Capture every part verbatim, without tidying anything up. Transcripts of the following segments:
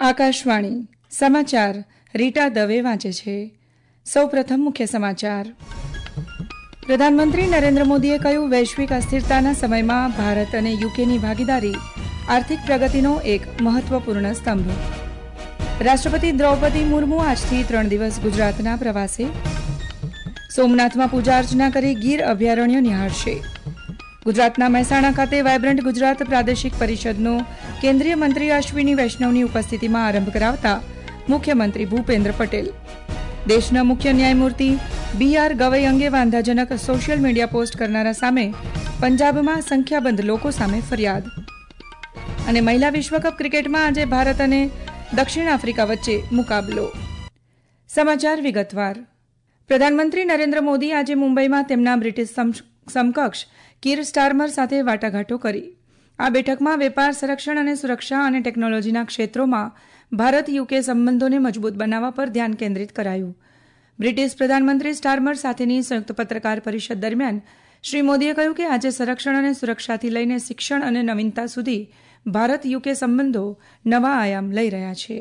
આકાશવાણી સમાચાર રીટા દવે વાંચે છે. સૌપ્રથમ મુખ્ય સમાચાર. પ્રધાનમંત્રી નરેન્દ્ર મોદીએ કહ્યું, વૈશ્વિક અસ્થિરતાના સમયમાં ભારત અને યુકેની ભાગીદારી આર્થિક પ્રગતિનો એક મહત્વપૂર્ણ સ્તંભ. રાષ્ટ્રપતિ દ્રૌપદી મુર્મુ આજથી ત્રણ દિવસ ગુજરાતના પ્રવાસે. સોમનાથમાં પૂજા અર્ચના કરી ગીર અભયારણ્ય નિહાળશે. ગુજરાતના મહેસાણા ખાતે વાયબ્રન્ટ ગુજરાત પ્રાદેશિક પરિષદનો કેન્દ્રીય મંત્રી અશ્વિની વૈષ્ણવની ઉપસ્થિતિમાં આરંભ કરાવતા મુખ્યમંત્રી ભૂપેન્દ્ર પટેલ. દેશના મુખ્ય ન્યાયમૂર્તિ બી આર ગવઈ અંગે વાંધાજનક સોશિયલ મીડિયા પોસ્ટ કરનારા સામે પંજાબમાં સંખ્યાબંધ લોકો સામે ફરિયાદ. અને મહિલા વિશ્વકપ ક્રિકેટમાં આજે ભારત અને દક્ષિણ આફ્રિકા વચ્ચે મુકાબલો. સમાચાર વિગતવાર. પ્રધાનમંત્રી નરેન્દ્ર મોદી આજે મુંબઈમાં તેમના બ્રિટિશ સમકક્ષ કીર સ્ટારમર સાથે વાટાઘાટો કરી. આ બેઠકમાં વેપાર, સંરક્ષણ અને સુરક્ષા અને ટેકનોલોજીના ક્ષેત્રોમાં ભારત યુકે સંબંધોને મજબૂત બનાવવા પર ધ્યાન કેન્દ્રિત કરાયું. બ્રિટિશ પ્રધાનમંત્રી સ્ટારમર સાથેની સંયુક્ત પત્રકાર પરિષદ દરમિયાન શ્રી મોદીએ કહ્યું કે આજે સંરક્ષણ અને સુરક્ષાથી લઈને શિક્ષણ અને નવીનતા સુધી ભારત યુકે સંબંધો નવા આયામ લઈ રહ્યા છે.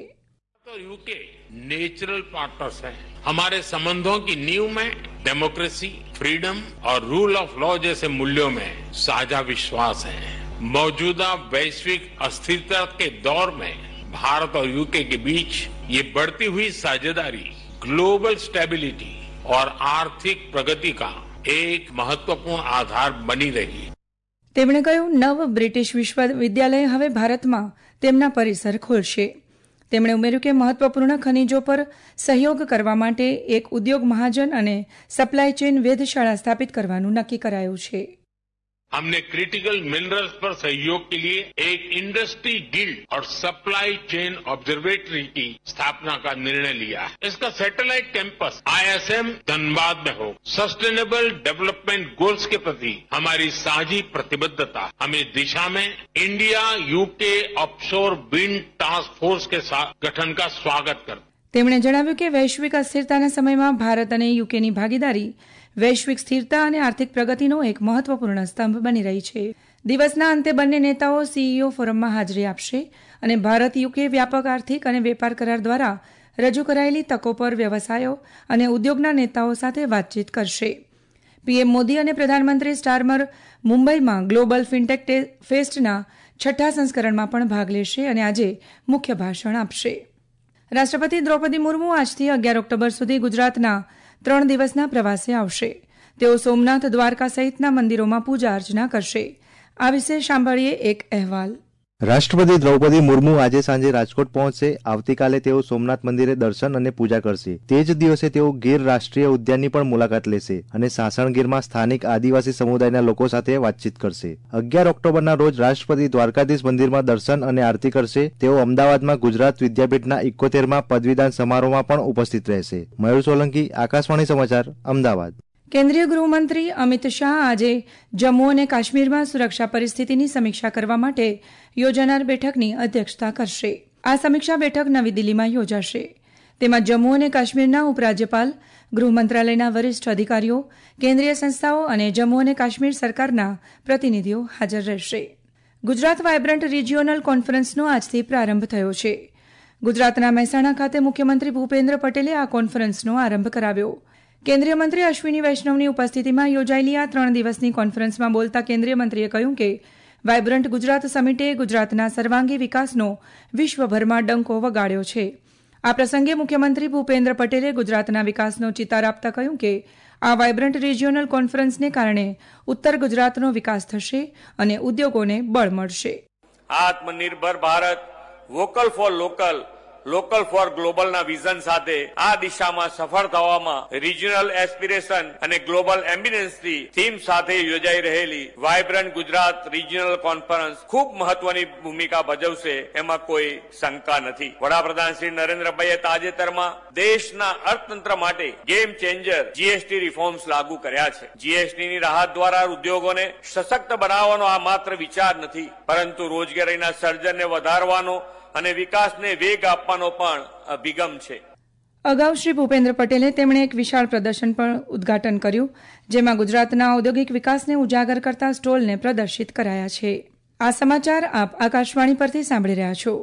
यूके नेचुरल पार्टनर्स हैं. हमारे संबंधों की नींव में डेमोक्रेसी, फ्रीडम और रूल ऑफ लॉ जैसे मूल्यों में साझा विश्वास है. मौजूदा वैश्विक अस्थिरता के दौर में भारत और यूके के बीच ये बढ़ती हुई साझेदारी ग्लोबल स्टेबिलिटी और आर्थिक प्रगति का एक महत्वपूर्ण आधार बनी रही. તેમણે કહ્યું, નવ બ્રિટિશ વિશ્વવિદ્યાલય હવે ભારતમાં તેમના પરિસર ખોલશે. તેમણે ઉમેર્યું કે મહત્વપૂર્ણ ખનીજો પર સહયોગ કરવા માટે એક ઉદ્યોગ મહાજન અને સપ્લાય ચેન વેધશાળા સ્થાપિત કરવાનું નક્કી કરાયું છે. हमने क्रिटिकल मिनरल्स पर सहयोग के लिए एक इंडस्ट्री गिल्ड और सप्लाई चेन ऑब्जर्वेटरी की स्थापना का निर्णय लिया है. इसका सैटेलाइट कैंपस आईएसएम धनबाद में हो. सस्टेनेबल डेवलपमेंट गोल्स के प्रति हमारी साझी प्रतिबद्धता हमें दिशा में India UK offshore wind task force के गठन का स्वागत करता. તેમણે જણાવ્યું કે વૈશ્વિક અસ્થિરતાના સમયમાં ભારત અને યુકેની ભાગીદારી વૈશ્વિક સ્થિરતા અને આર્થિક પ્રગતિનો એક મહત્વપૂર્ણ સ્તંભ બની રહી છે. દિવસના અંતે બંને નેતાઓ સીઈઓ ફોરમમાં હાજરી આપશે અને ભારત યુકે વ્યાપક આર્થિક અને વેપાર કરાર દ્વારા રજૂ કરાયેલી તકો પર વ્યવસાયો અને ઉદ્યોગના નેતાઓ સાથે વાતચીત કરશે. પીએમ મોદી અને પ્રધાનમંત્રી સ્ટારમર મુંબઈમાં ગ્લોબલ ફિનટેક ફેસ્ટના છઠ્ઠા સંસ્કરણમાં પણ ભાગ લેશે અને આજે મુખ્ય ભાષણ આપશે. રાષ્ટ્રપતિ દ્રૌપદી મુર્મુ આજથી અગિયાર ઓક્ટોબર સુધી ગુજરાતના ત્રણ દિવસના પ્રવાસે આવશે. તેઓ સોમનાથ, દ્વારકા સહિતના મંદિરોમાં પૂજા અર્ચના કરશે. આ વિશે સાંભળીએ એક અહેવાલ. રાષ્ટ્રપતિ દ્રૌપદી મુર્મુ આજે સાંજે રાજકોટ પહોંચશે. આવતીકાલે તેઓ સોમનાથ મંદિરે દર્શન અને પૂજા કરશે. તે જ દિવસે તેઓ ગીર રાષ્ટ્રીય ઉદ્યાનની પણ મુલાકાત લેશે અને સાસણગીરમાં સ્થાનિક આદિવાસી સમુદાયના લોકો સાથે વાતચીત કરશે. અગિયાર ઓક્ટોબરના રોજ રાષ્ટ્રપતિ દ્વારકાધીશ મંદિરમાં દર્શન અને આરતી કરશે. તેઓ અમદાવાદમાં ગુજરાત વિદ્યાપીઠના ઇકોતેરમાં પદવીદાન સમારોહમાં પણ ઉપસ્થિત રહેશે. મયુર સોલંકી, આકાશવાણી સમાચાર, અમદાવાદ. કેન્દ્રીય ગૃહમંત્રી અમિત શાહ આજે જમ્મુ અને કાશ્મીરમાં સુરક્ષા પરિસ્થિતિની સમીક્ષા કરવા માટે યોજાનાર બેઠકની અધ્યક્ષતા કરશે. આ સમીક્ષા બેઠક નવી દિલ્હીમાં યોજાશે. તેમાં જમ્મુ અને કાશ્મીરના ઉપરાજ્યપાલ, ગૃહ મંત્રાલયના વરિષ્ઠ અધિકારીઓ, કેન્દ્રીય સંસ્થાઓ અને જમ્મુ અને કાશ્મીર સરકારના પ્રતિનિધિઓ હાજર રહેશે. ગુજરાત વાયબ્રન્ટ રિજિયોનલ કોન્ફરન્સનો આજથી પ્રારંભ થયો છે. ગુજરાતના મહેસાણા ખાતે મુખ્યમંત્રી ભૂપેન્દ્ર પટેલે આ કોન્ફરન્સનો આરંભ કરાવ્યો. કેન્દ્રીય મંત્રી અશ્વિની વૈષ્ણવની ઉપસ્થિતિમાં યોજાયેલી આ ત્રણ દિવસની કોન્ફરન્સમાં બોલતા કેન્દ્રીય મંત્રીએ કહ્યું કે વાયબ્રન્ટ ગુજરાત સમિટે ગુજરાતના સર્વાંગી વિકાસનો વિશ્વભરમાં ડંકો વગાડ્યો છે. આ પ્રસંગે મુખ્યમંત્રી ભૂપેન્દ્ર પટેલે ગુજરાતના વિકાસનો ચિતાર આપતા કહ્યું કે આ વાયબ્રન્ટ રિજિયોનલ કોન્ફરન્સને કારણે ઉત્તર ગુજરાતનો વિકાસ થશે અને ઉદ્યોગોને બળ મળશે. Atmanirbhar Bharat, vocal for local, local for ગ્લોબલના વિઝન સાથે આ દિશામાં સફળ થવામાં રિજનલ એસ્પિરેશન અને ગ્લોબલ એમ્બિશનની થીમ સાથે યોજાઈ રહેલી વાયબ્રન્ટ ગુજરાત રિજનલ કોન્ફરન્સ ખૂબ મહત્વની ભૂમિકા ભજવશે, એમાં કોઈ શંકા નથી. વડાપ્રધાન શ્રી નરેન્દ્રભાઈએ તાજેતરમાં દેશના અર્થતંત્ર માટે ગેમ ચેન્જર જીએસટી રિફોર્મ્સ લાગુ કર્યા છે. જીએસટીની રાહત દ્વારા ઉદ્યોગોને સશક્ત બનાવવાનો આ માત્ર વિચાર નથી, પરંતુ રોજગારીના સર્જનને વધારવાનો અને વિકાસને વેગ આપવાનો પણ અભિગમ છે. અગાઉ શ્રી ભૂપેન્દ્ર પટેલે તેમણે એક વિશાળ પ્રદર્શન પણ ઉદઘાટન કર્યું, જેમાં ગુજરાતના ઔદ્યોગિક વિકાસને ઉજાગર કરતા સ્ટોલને પ્રદર્શિત કરાયા છે. આ સમાચાર આપ આકાશવાણી પરથી સાંભળી રહ્યા છો.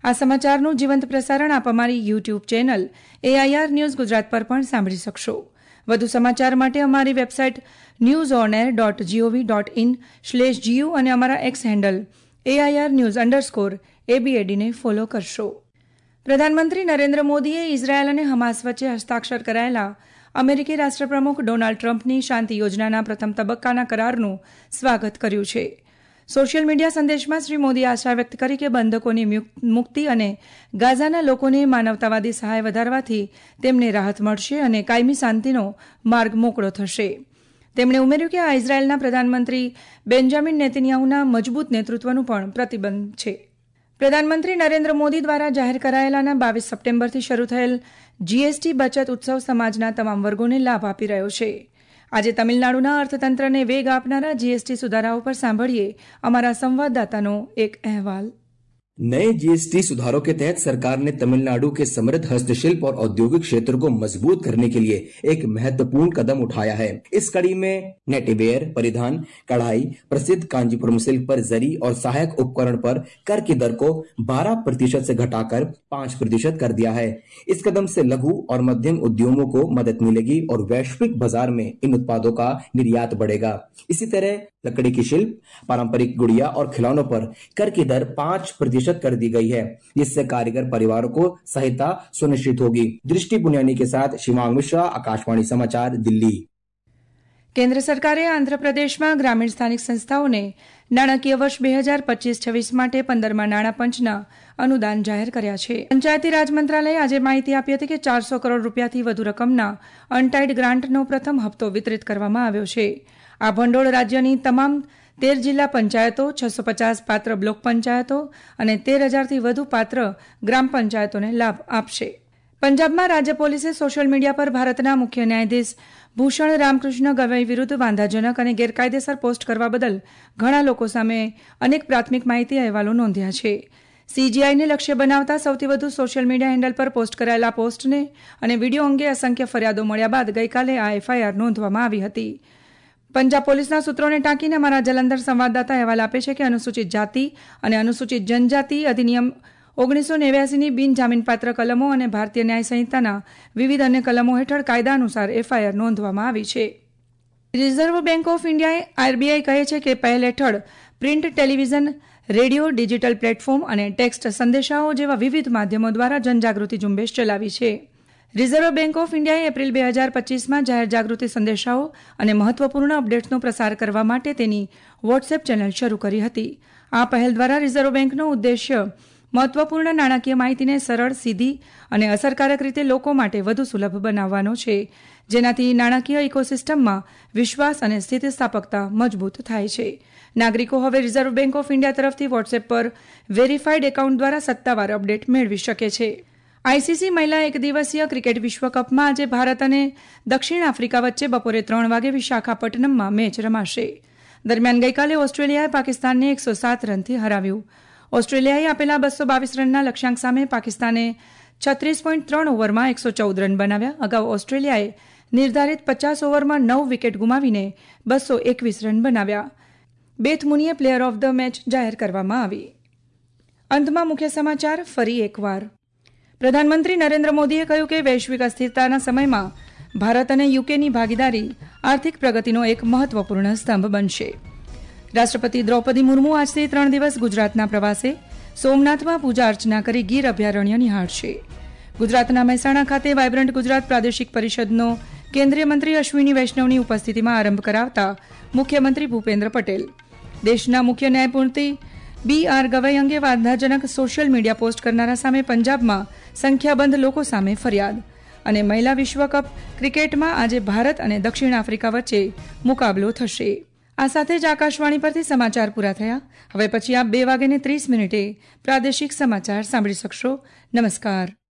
આ સમાચારનું જીવંત પ્રસારણ આપ અમારી YouTube channel AIR news Gujarat પર પણ સાંભળી શકશો. વધુ સમાચાર માટે અમારી website news on air dot GOV dot in slash GU અને અમારા X handle AIR news underscore એબીએડીને ફોલો કરશો. પ્રધાનમંત્રી નરેન્દ્ર મોદીએ ઇઝરાયેલ અને હમાસ વચ્ચે હસ્તાક્ષર કરાયેલા અમેરિકી રાષ્ટ્રપ્રમુખ ડોનાલ્ડ ટ્રમ્પની શાંતિ યોજનાના પ્રથમ તબક્કાના કરારનું સ્વાગત કર્યું છે. સોશિયલ મીડિયા સંદેશમાં શ્રી મોદીએ આશા વ્યક્ત કરી કે બંધકોની મુક્તિ અને ગાઝાના લોકોને માનવતાવાદી સહાય વધારવાથી તેમને રાહત મળશે અને કાયમી શાંતિનો માર્ગ મોકળો થશે. તેમણે ઉમેર્યું કે આ ઇઝરાયેલના પ્રધાનમંત્રી બેન્જામિન નેતન્યાહુના મજબૂત નેતૃત્વનું પણ પ્રતિબંધ છે. પ્રધાનમંત્રી નરેન્દ્ર મોદી દ્વારા જાહેર કરાયેલાના બાવીસ સપ્ટેમ્બરથી શરૂ થયેલ જીએસટી બચત ઉત્સવ સમાજના તમામ વર્ગોને લાભ આપી રહ્યો છે. આજે તમિલનાડુના અર્થતંત્રને વેગ આપનારા जीएसटी सुधाराओं पर सांभळिए हमारा संवाददातानो एक अहवाल. नए जीएसटी सुधारों के तहत सरकार ने तमिलनाडु के समृद्ध हस्तशिल्प और औद्योगिक क्षेत्र को मजबूत करने के लिए एक महत्वपूर्ण कदम उठाया है. इस कड़ी में नेटिवेयर, परिधान, कढ़ाई, प्रसिद्ध कांजीपुरम सिल्क पर जरी और सहायक उपकरण पर कर की दर को बारह प्रतिशत से घटाकर पांच प्रतिशत कर दिया है. इस कदम से लघु और मध्यम उद्योगों को मदद मिलेगी और वैश्विक बाजार में इन उत्पादों का निर्यात बढ़ेगा. इसी तरह लकड़ी की शिल्प, पारंपरिक गुड़िया और खिलौनों पर कर की दर पांच प्रतिशत कर दी गई है, जिससे कारीगर परिवारों को सहायता सुनिश्चित होगी. दृष्टि पुनियानी के साथ शिवांग मिश्रा, आकाशवाणी समाचार, दिल्ही. કેન્દ્ર સરકારે આંધ્રપ્રદેશમાં ગ્રામીણ સ્થાનિક સંસ્થાઓને નાણાકીય વર્ષ બે હજાર પચીસ છવ્વીસ માટે પંદરમા નાણાં પંચના અનુદાન જાહેર કર્યા છે. પંચાયતી રાજ મંત્રાલયે આજે માહિતી આપી હતી કે ચારસો કરોડ રૂપિયાથી વધુ રકમના અનટાઇડ ગ્રાન્ટનો પ્રથમ હપ્તો વિતરિત કરવામાં આવ્યો છે. આ ભંડોળ રાજ્યની તમામ તેર જિલ્લા પંચાયતો, છસો પચાસ પાત્ર બ્લોક પંચાયતો અને તેર હજારથી વધુ પાત્ર ગ્રામ પંચાયતોને લાભ આપશે. પંજાબમાં રાજ્ય પોલીસે સોશિયલ મીડિયા પર ભારતના મુખ્ય ન્યાયાધીશ ભૂષણ રામકૃષ્ણ ગવઈ વિરુદ્ધ વાંધાજનક અને ગેરકાયદેસર પોસ્ટ કરવા બદલ ઘણા લોકો સામે અનેક પ્રાથમિક માહિતી અહેવાલો નોંધ્યા છે. સીજીઆઈને લક્ષ્ય બનાવતા સૌથી વધુ સોશિયલ મીડિયા હેન્ડલ પર પોસ્ટ કરાયેલા પોસ્ટને અને વિડીયો અંગે અસંખ્ય ફરિયાદો મળ્યા બાદ ગઈકાલે આ એફઆઈઆર નોંધવામાં આવી હતી. પંજાબ પોલીસના સૂત્રોને ટાંકીને અમારા જલંધર સંવાદદાતા અહેવાલ આપે છે કે અનુસૂચિત જાતિ અને અનુસૂચિત જનજાતિ અધિનિયમ ઓગણીસો નેવ્યાસીની બિનજામીનપાત્ર કલમો અને ભારતીય ન્યાય સંહિતાના વિવિધ અન્ય કલમો હેઠળ કાયદા અનુસાર એફઆઈઆર નોંધવામાં આવી છે. રિઝર્વ બેંક ઓફ ઇન્ડિયાએ આરબીઆઈ કહે છે કે પહેલ હેઠળ print, television, radio, digital platform અને ટેક્સ્ટ સંદેશાઓ જેવા વિવિધ માધ્યમો દ્વારા જનજાગૃતિ ઝુંબેશ ચલાવી છે. રિઝર્વ બેંક ઓફ ઇન્ડિયાએ એપ્રિલ બે હજાર પચીસમાં જાહેર જાગૃતિ સંદેશાઓ અને મહત્વપૂર્ણ અપડેટ્સનો પ્રસાર કરવા માટે તેની વોટ્સએપ ચેનલ શરૂ કરી હતી. આ પહેલ દ્વારા રિઝર્વ બેંકનો ઉદ્દેશ્ય મહત્વપૂર્ણ નાણાકીય માહિતીને સરળ, સીધી અને અસરકારક રીતે લોકો માટે વધુ સુલભ બનાવવાનો છે, જેનાથી નાણાકીય ઇકોસિસ્ટમમાં વિશ્વાસ અને સ્થિતિસ્થાપકતા મજબૂત થાય છે. નાગરિકો હવે રિઝર્વ બેંક ઓફ ઇન્ડિયા તરફથી વોટ્સએપ પર વેરીફાઈડ એકાઉન્ટ દ્વારા સત્તાવાર અપડેટ મેળવી શકે છે. આઈસીસી મહિલા એક દિવસીય ક્રિકેટ વિશ્વકપમાં આજે ભારત અને દક્ષિણ આફ્રિકા વચ્ચે બપોરે ત્રણ વાગે વિશાખાપટ્ટનમમાં મેચ રમાશે. દરમિયાન ગઈકાલે ઓસ્ટ્રેલિયાએ પાકિસ્તાનને એકસો સાત રનથી હરાવ્યું. ઓસ્ટ્રેલિયાએ આપેલા બસો બાવીસ રનના લક્ષ્યાંક સામે પાકિસ્તાને છત્રીસ પોઈન્ટ ત્રણ ઓવરમાં એકસો ચૌદ રન બનાવ્યા. અગાઉ ઓસ્ટ્રેલિયાએ નિર્ધારિત પચાસ ઓવરમાં નવ વિકેટ ગુમાવીને બસો એકવીસ રન બનાવ્યા. બેથ મુનીએ પ્લેયર ઓફ ધ મેચ જાહેર કરવામાં આવી. અંતમાં મુખ્ય સમાચાર ફરી એકવાર. પ્રધાનમંત્રી નરેન્દ્ર મોદીએ કહ્યું કે વૈશ્વિક અસ્થિરતાના સમયમાં ભારત અને યુકેની ભાગીદારી આર્થિક પ્રગતિનો એક મહત્વપૂર્ણ સ્તંભ બનશે. રાષ્ટ્રપતિ દ્રૌપદી મુર્મુ આજથી ત્રણ દિવસ ગુજરાતના પ્રવાસે સોમનાથમાં પૂજા અર્ચના કરી ગીર અભયારણ્ય નિહાળશે. ગુજરાતના મહેસાણા ખાતે વાયબ્રન્ટ ગુજરાત પ્રાદેશિક પરિષદનો કેન્દ્રીય મંત્રી અશ્વિની વૈષ્ણવની ઉપસ્થિતિમાં આરંભ કરાવતા મુખ્યમંત્રી ભૂપેન્દ્ર પટેલ. દેશના મુખ્ય ન્યાયમૂર્તિ બી આર ગવઈ અંગે વાંધાજનક સોશિયલ મીડિયા પોસ્ટ કરનારા સામે પંજાબમાં સંખ્યાબંધ લોકો સામે ફરિયાદ. અને મહિલા વિશ્વકપ ક્રિકેટમાં આજે ભારત અને દક્ષિણ આફ્રિકા વચ્ચે મુકાબલો થશે. આ સાથે જ આકાશવાણી પરથી સમાચાર પૂરા થયા. હવે પછી આપ બે વાગ્યે ત્રીસ મિનિટે પ્રાદેશિક સમાચાર સાંભળી શકશો. નમસ્કાર.